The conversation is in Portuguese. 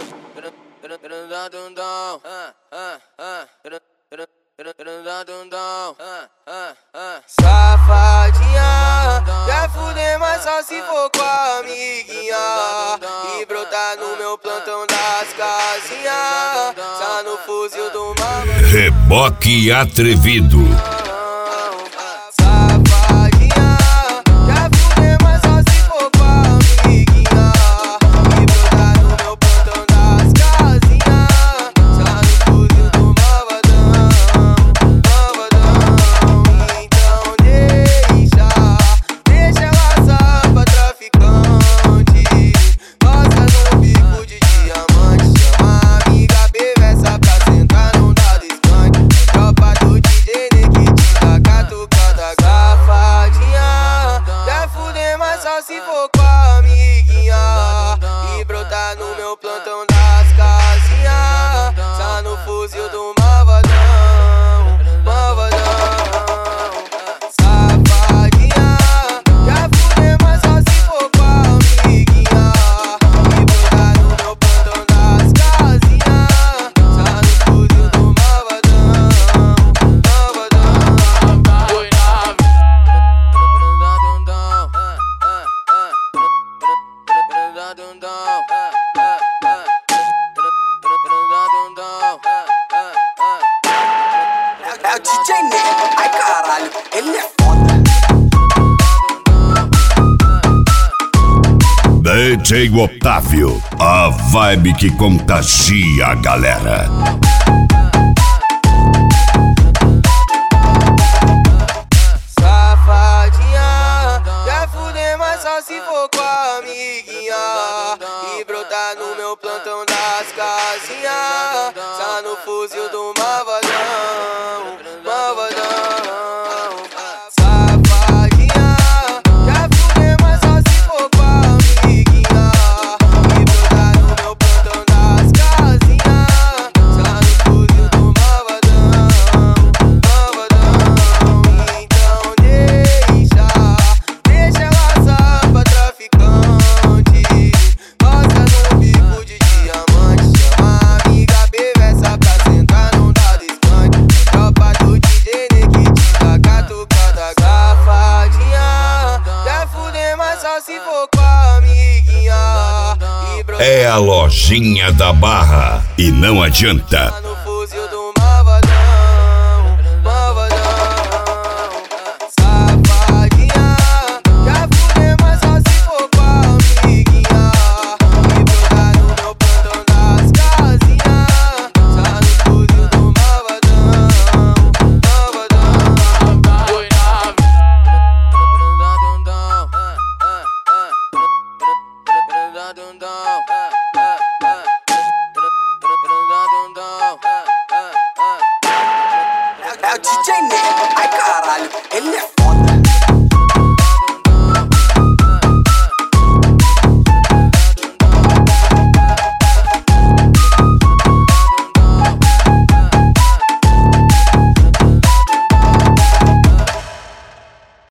Safadinha, quer fuder, mas só se for com a amiguinha. E brotar no meu plantão das casinhas, só no fuzil do mal. Reboque atrevido. Só se for com a amiguinha e brotar no meu plantão das casinhas, só no fuzil do malvadão, malvadão. Safadinha, quer fuder, mas só se for com a amiguinha e brotar no meu plantão das casinhas, só no fuzil do malvadão, malvadão. É o DJ Nego, ai caralho, ele é foda. DJ Otávio, a vibe que contagia a galera. Safadinha, quer fuder, mas só se for com a amiguinha e brotar no meu plantão das casinhas, só no fuzil do malvadão, malvadão. Safadinha, quer fuder, mas só se for com a amiguinha e brotar no meu plantão das casinhas, só no fuzil do malvadão, malvadão. Então deixa ela só pra traficante, gosta no bico de diamante, chama a amiga, bebessa pra sentar, não dá descante. Tropa do DJ Nequiti, taca tucada, safadinha, quer fuder, mas só se for com a amiguinha e brotar É a lojinha da Barra e não adianta. no fuzil do malvadão, malvadão. Safadinha, quer fuder, mas só se for com a amiguinha e brotar no meu plantão das casinhas, só no fuzil do malvadão, malvadão. É o DJ Nego, ai caralho, ele é foda.